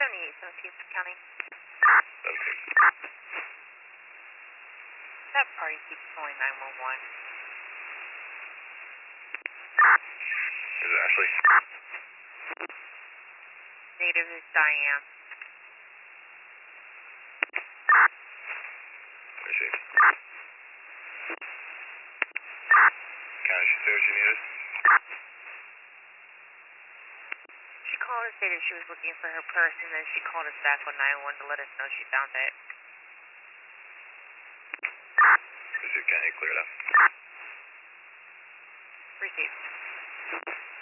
17th County. Okay. That party keeps calling 911. Is it Ashley? Native is Diane. I see. Can she say what she needed? She called and stated she was looking for her purse, and then she called us back on 911 to let us know she found it. Pursuit County cleared up. Received.